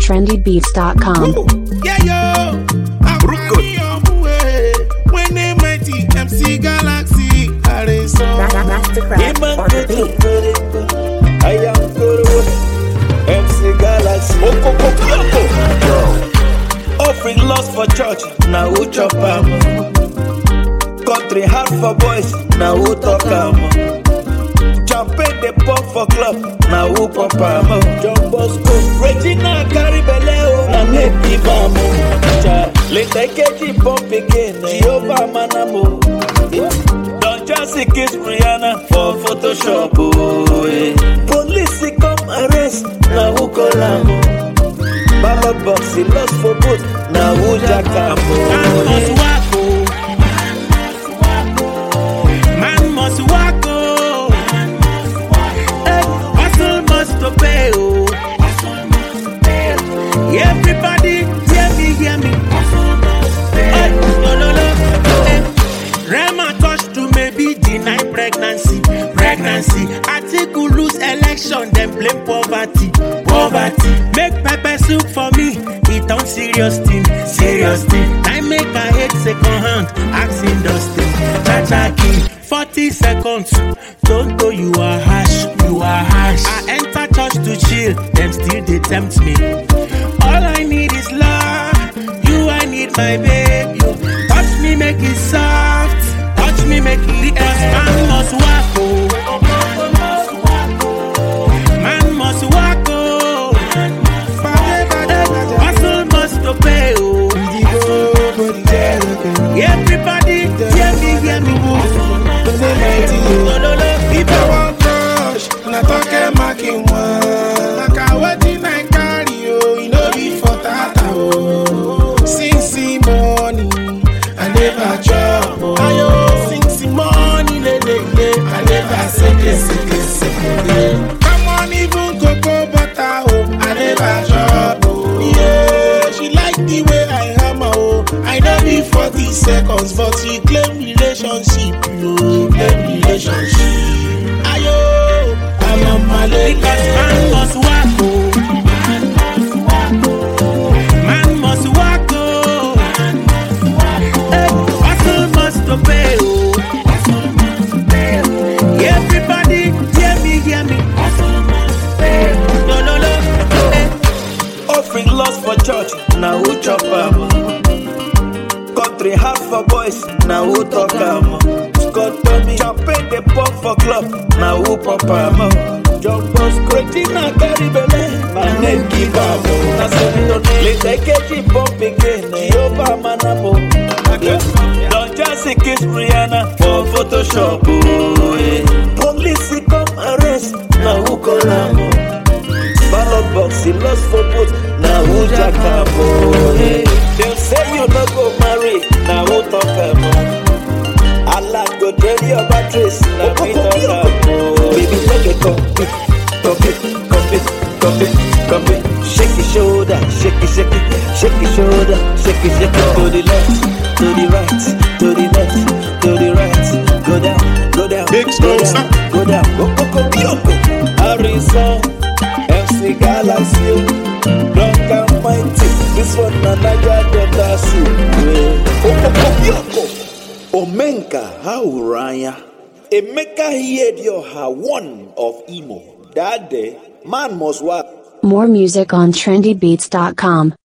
trendybeats.com. Yeah, yo. When they mighty MC Galaxy, Mastercraft on the beat. I am Guru MC Galaxy. Offering lost for church, now who chop am? Country hard for boys, now who talk am? Champagne they pop for club, now who pop am? John Bosco, Regina carry belle, na make give am. Later KG pop again, Jehovah manamo. Don't just kiss Rihanna for Photoshop. Police come arrest, now who call am? Ballot box, he lost for both, now who jack am? Man must walk, oh. Hustle must obey, oh. Everybody, hear me. Rema touch to maybe deny pregnancy. Atiku lose election, then blame poverty. Make pepper soup for me, it on serious thing. Time make I hate second hand, ask industry. Chacha king, 40 seconds. Don't know you are harsh. I enter church to chill, them still they tempt me. All I need is love, I need my baby. Touch me, make it soft. Touch me, make it man must walk, oh. Man must walk, oh. Hustle must obey, oh. Everybody, hear me, If I want crush, na talk marking one. Like I wedding I carry you know before tata oh. Since morning, I never chop oh. Ayo, since morning, I never say. Come on, even cocoa butter oh, I never chop oh. Yeah, she like the way I hammer oh. I know be 40 seconds, but she claim relationship, no claim relationship. Ayo, I'm on my leg. because man must walk, oh. Man must walk, oh. Hustle must obey, oh. Everybody, hear me. No. Offering lost for church, now who chop am? Country hard for boys, now who talk am? Scott Tommy, champagne they pop for club, now who pop am? John Bosco, Regina carry belle, my name give am. Later KG pop again, Jehovah manamo. Don't just kiss Rihanna for Photoshop. Police come arrest, now who call am? Ballot box, he lost for both, now who jack am? They say you no go marry, now who talk am? Allah go drain your batteries, now we talk am. Baby, take a come it. Shake your shoulder, shake your shoulder, shake it to the left, to the right, to the left, to the right. Go down, Big smoke, go down. Harrison, MC Galaxy, Drunk and Mighty. This one another Omenka, how Raya? Emeka heard your one of Imo. That day, man must work. More music on trendybeats.com.